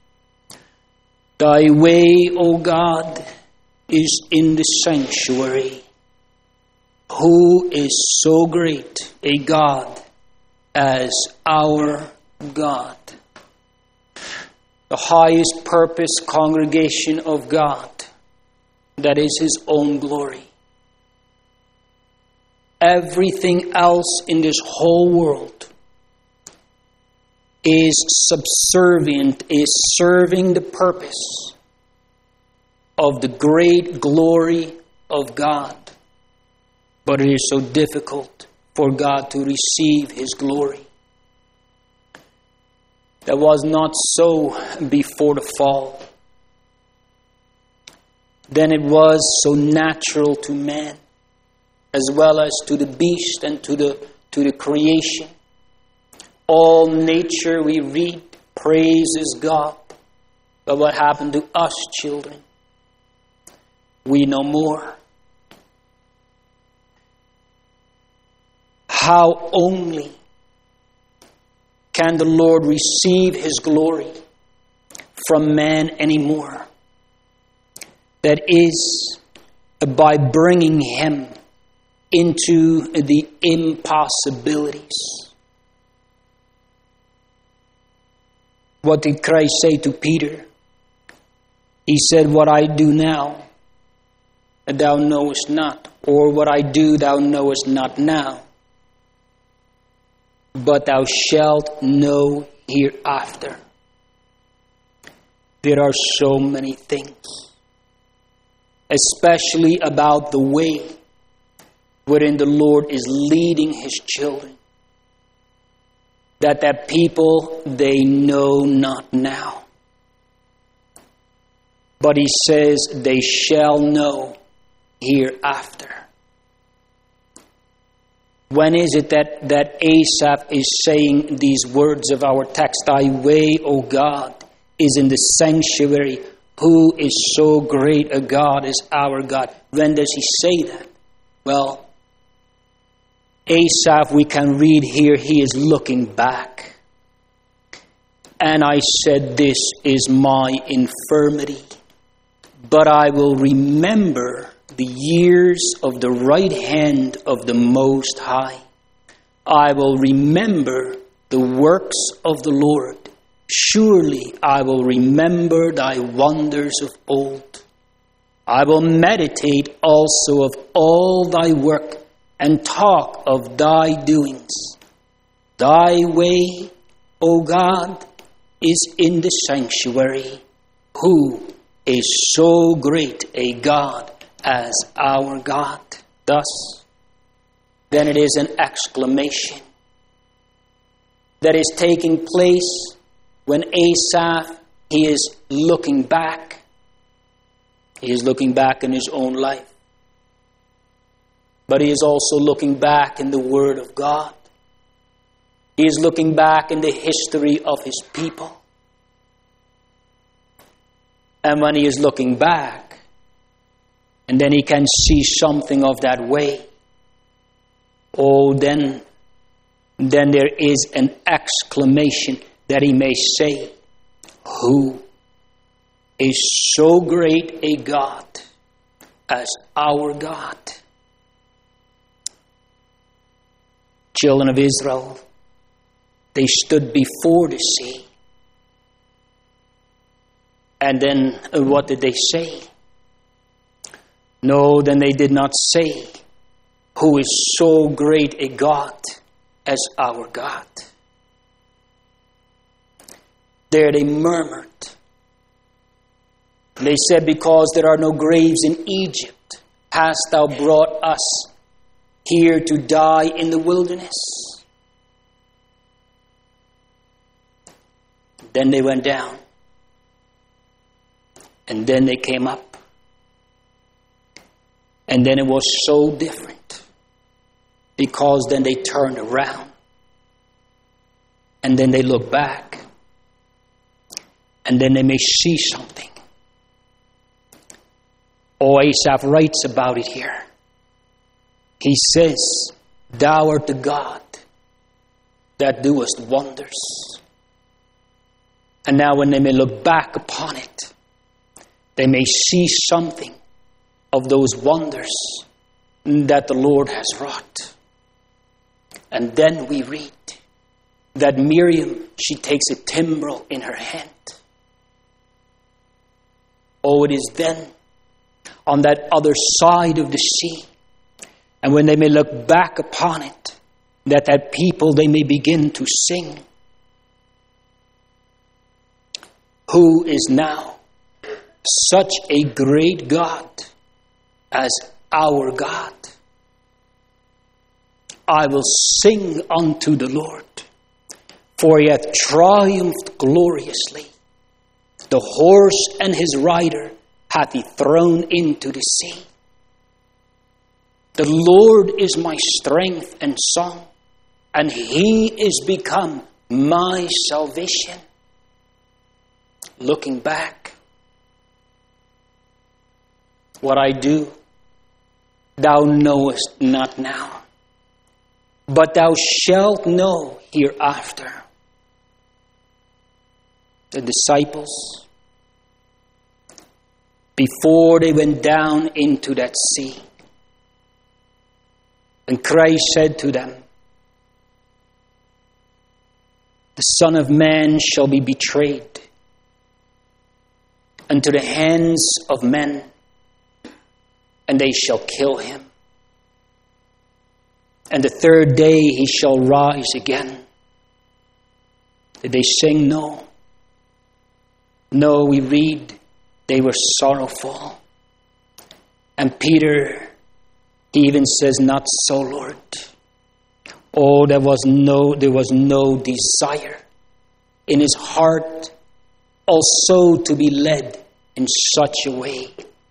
Thy way, O God, is in the sanctuary. Who is so great a God as our God? The highest purpose, congregation of God, that is His own glory. Everything else in this whole world is subservient, is serving the purpose of the great glory of God. But it is so difficult for God to receive His glory. That was not so before the fall. Then it was so natural to man, as well as to the beast and to the creation. All nature, we read, praises God. But what happened to us, children? We no more. How only can the Lord receive His glory from man anymore? That is by bringing him into the impossibilities. What did Christ say to Peter? He said, what I do now, thou knowest not, or what I do thou knowest not now, but thou shalt know hereafter. There are so many things, especially about the way wherein the Lord is leading His children, that people, they know not now. But He says, they shall know hereafter. When is it that Asaph is saying these words of our text? Thy way, O God, is in the sanctuary. Who is so great a God as our God? When does he say that? Well, Asaph, we can read here, he is looking back. And I said, this is my infirmity, but I will remember the years of the right hand of the Most High. I will remember the works of the Lord. Surely I will remember thy wonders of old. I will meditate also of all thy work and talk of thy doings. Thy way, O God, is in the sanctuary. Who is so great a God as our God? Thus, then it is an exclamation that is taking place when Asaph, he is looking back. He is looking back in his own life. But he is also looking back in the Word of God. He is looking back in the history of his people. And when he is looking back, and then he can see something of that way, then there is an exclamation that he may say, who is so great a God as our God? Children of Israel, they stood before the sea. And then what did they say? No, then they did not say, who is so great a God as our God? There they murmured. They said, because there are no graves in Egypt, hast thou brought us here to die in the wilderness? Then they went down. And then they came up. And then it was so different. Because then they turned around. And then they looked back. And then they may see something. Asaph writes about it here. He says, thou art the God that doest wonders. And now when they may look back upon it, they may see something of those wonders that the Lord has wrought. And then we read that Miriam, she takes a timbrel in her hand. Oh, it is then on that other side of the sea, and when they may look back upon it, that people, they may begin to sing. Who is now such a great God as our God? I will sing unto the Lord, for he hath triumphed gloriously. The horse and his rider hath he thrown into the sea. The Lord is my strength and song, and he is become my salvation. Looking back, what I do, thou knowest not now, but thou shalt know hereafter. The disciples, before they went down into that sea, and Christ said to them, the Son of Man shall be betrayed into the hands of men, and they shall kill him. And the third day he shall rise again. Did they sing? No. No, we read they were sorrowful. And Peter, he even says, not so, Lord. Oh, there was no desire in his heart also to be led in such a way.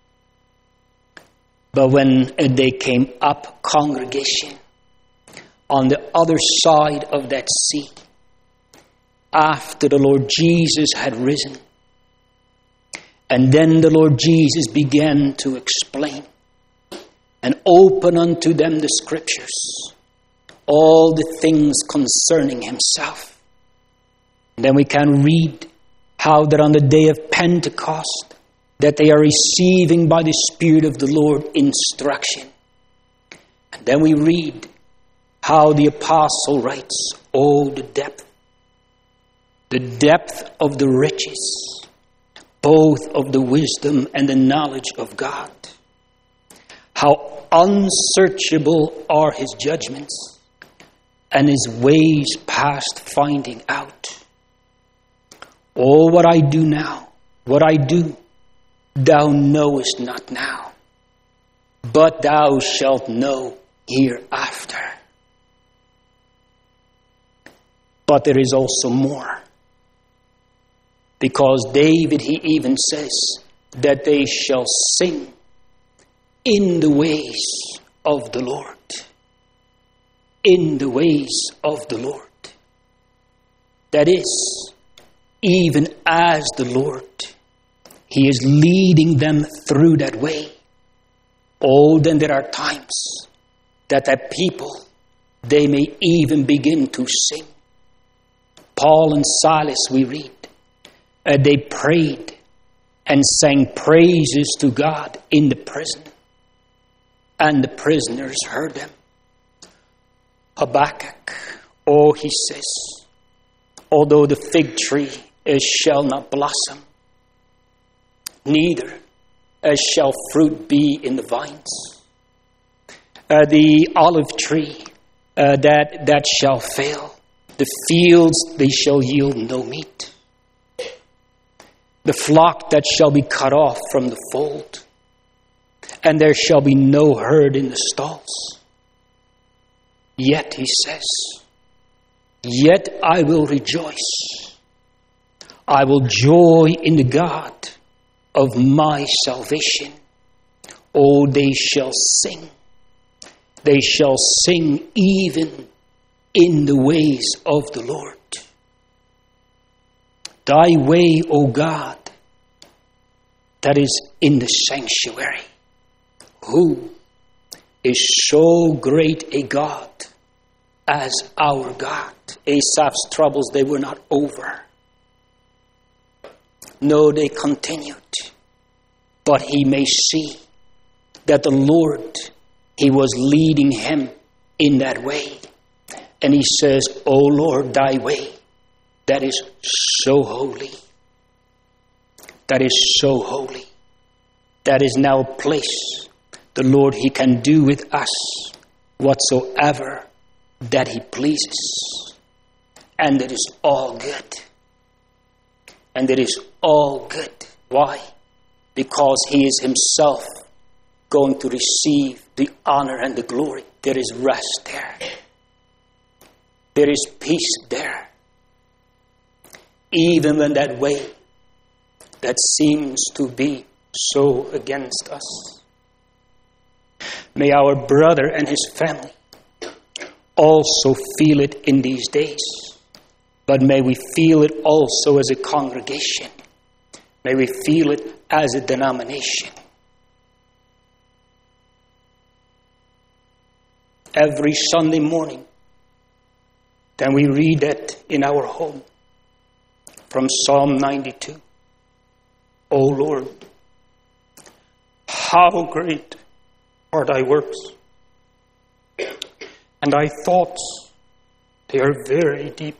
But when they came up, congregation, on the other side of that sea, after the Lord Jesus had risen, and then the Lord Jesus began to explain and open unto them the scriptures, all the things concerning himself. And then we can read how that on the day of Pentecost, that they are receiving by the Spirit of the Lord instruction. And then we read how the apostle writes, oh, the depth of the riches, both of the wisdom and the knowledge of God. How unsearchable are his judgments, and his ways past finding out. Oh, what I do now, what I do, thou knowest not now, but thou shalt know hereafter. But there is also more. Because David, he even says that they shall sing in the ways of the Lord. In the ways of the Lord. That is, even as the Lord, he is leading them through that way. Oh, then there are times that people, they may even begin to sing. Paul and Silas, we read, they prayed and sang praises to God in the prison. And the prisoners heard them. Habakkuk, oh, he says, although the fig tree shall not blossom, neither shall fruit be in the vines. The olive tree that shall fail. The fields, they shall yield no meat. The flock that shall be cut off from the fold. And there shall be no herd in the stalls. Yet, he says, yet I will rejoice. I will joy in the God of my salvation. Oh, they shall sing. They shall sing even in the ways of the Lord. Thy way, O God, that is in the sanctuary. Who is so great a God as our God. Asaph's troubles, they were not over. No, they continued. But he may see that the Lord, he was leading him in that way. And he says, O Lord, thy way, that is so holy. That is so holy. That is now a place, the Lord, he can do with us whatsoever that he pleases. And it is all good. And it is all good. Why? Because he is himself going to receive the honor and the glory. There is rest there. There is peace there. Even when that way that seems to be so against us. May our brother and his family also feel it in these days. But may we feel it also as a congregation. May we feel it as a denomination. Every Sunday morning, then we read that in our home from Psalm 92. O Lord, how great are thy works, and thy thoughts, they are very deep,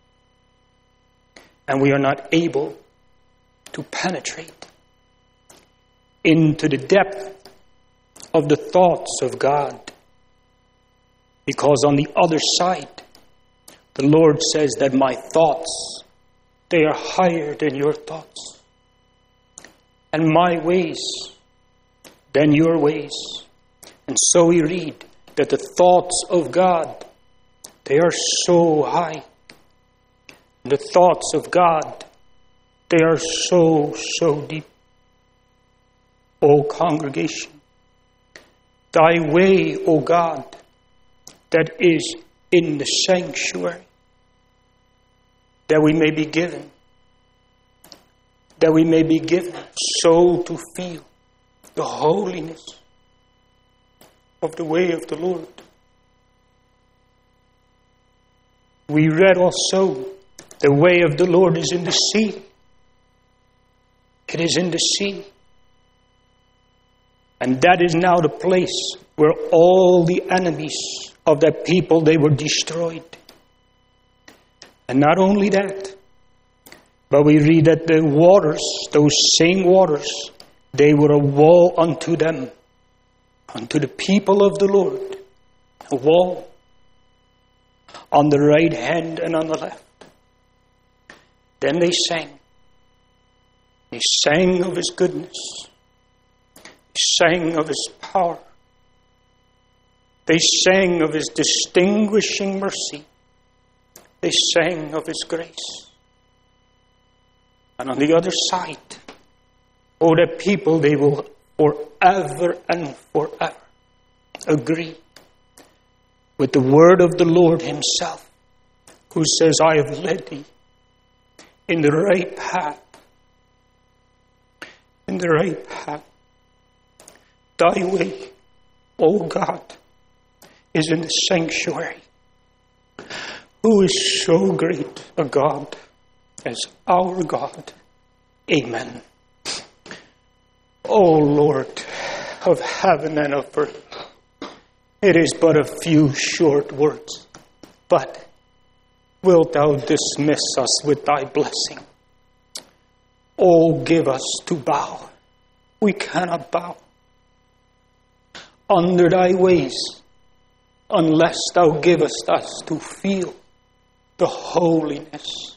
and we are not able to penetrate into the depth of the thoughts of God. Because on the other side, the Lord says that my thoughts, they are higher than your thoughts, and my ways than your ways. And so we read that the thoughts of God, they are so high. The thoughts of God, they are so, so deep. O congregation, thy way, O God, that is in the sanctuary, that we may be given so to feel the holiness of the way of the Lord. We read also, the way of the Lord is in the sea. It is in the sea. And that is now the place where all the enemies of that people, they were destroyed. And not only that, but we read that the waters, those same waters, they were a wall unto them, unto the people of the Lord. A wall on the right hand and on the left. Then they sang. They sang of his goodness. They sang of his power. They sang of his distinguishing mercy. They sang of his grace. And on the other side, oh, the people, they will forever and forever agree with the word of the Lord himself, who says, I have led thee in the right path. In the right path. Thy way, O God, is in the sanctuary. Who is so great a God as our God? Amen. O Lord of heaven and of earth, it is but a few short words, but wilt thou dismiss us with thy blessing? Oh, give us to bow. We cannot bow under thy ways unless thou givest us to feel the holiness,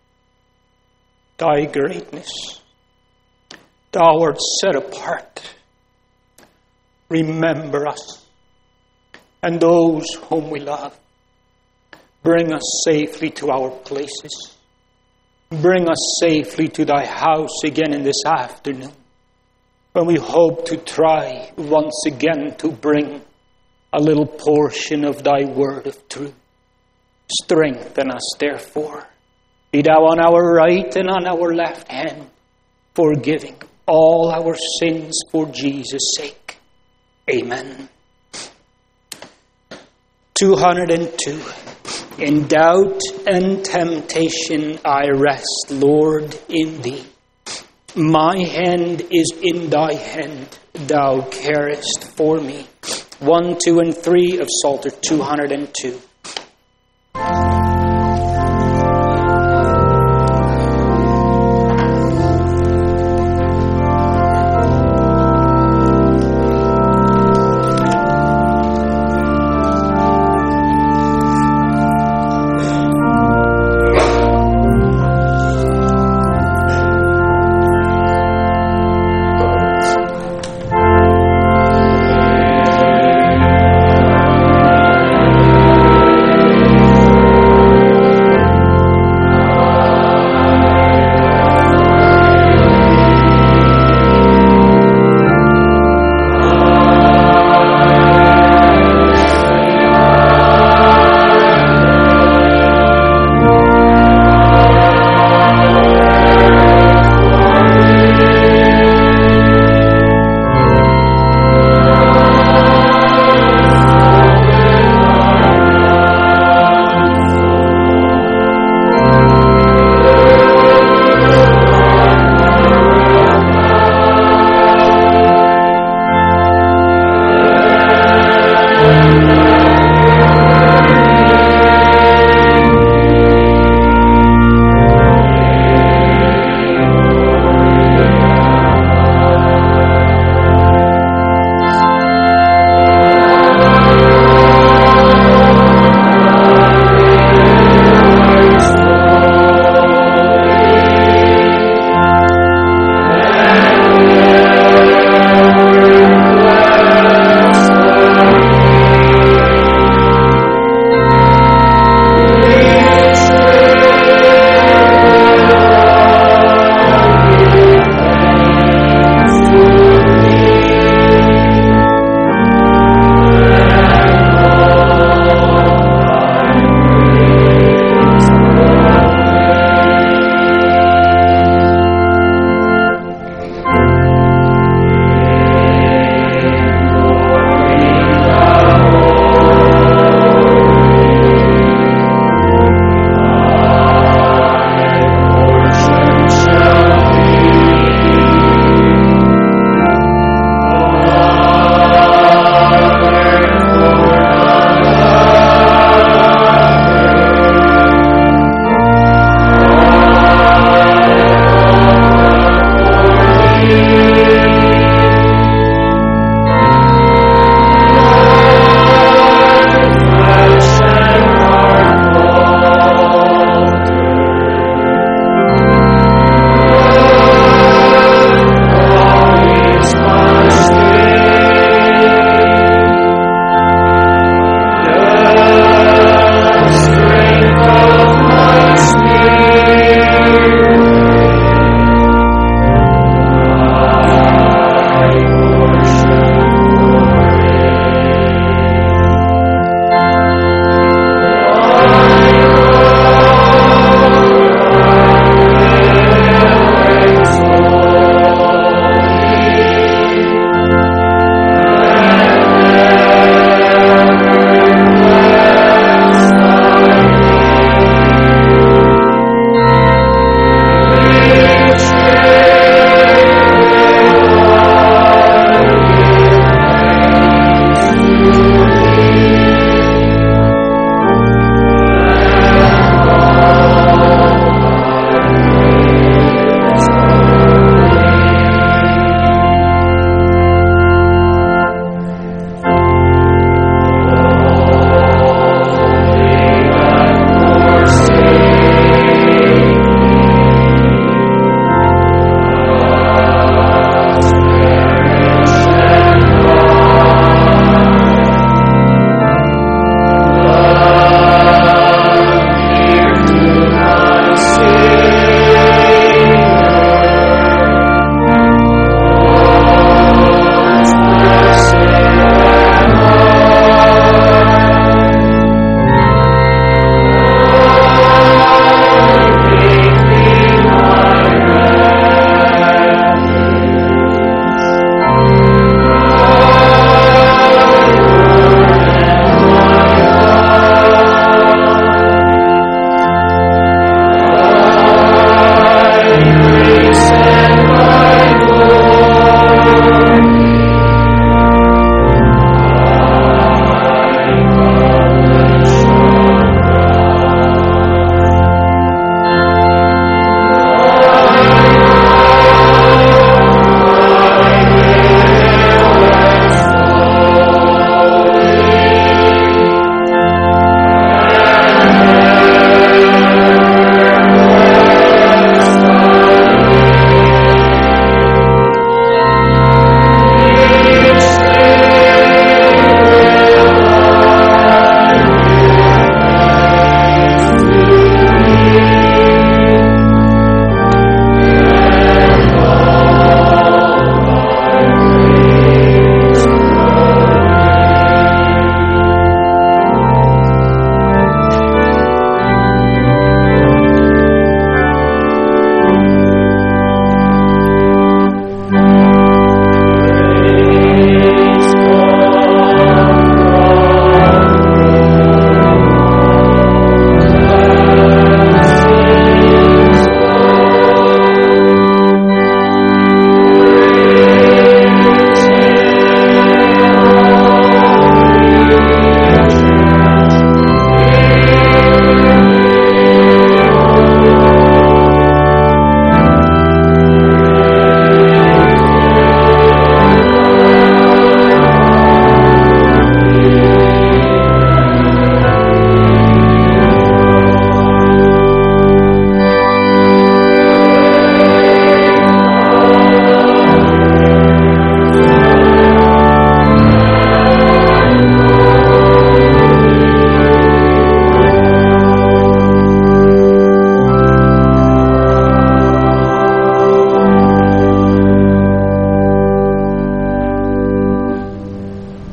thy greatness. Thou art set apart. Remember us and those whom we love. Bring us safely to our places. Bring us safely to thy house again in this afternoon, when we hope to try once again to bring a little portion of thy word of truth. Strengthen us, therefore. Be thou on our right and on our left hand, forgiving all our sins for Jesus' sake. Amen. 202. In doubt and temptation I rest, Lord, in Thee. My hand is in Thy hand, Thou carest for me. 1, 2, and 3 of Psalter 202.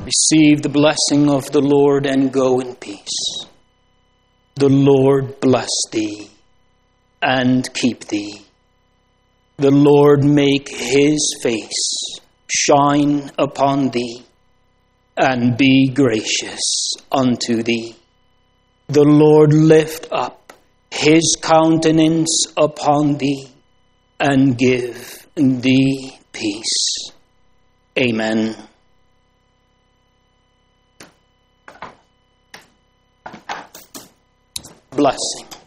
Receive the blessing of the Lord and go in peace. The Lord bless thee and keep thee. The Lord make his face shine upon thee and be gracious unto thee. The Lord lift up his countenance upon thee and give thee peace. Amen. Blessing.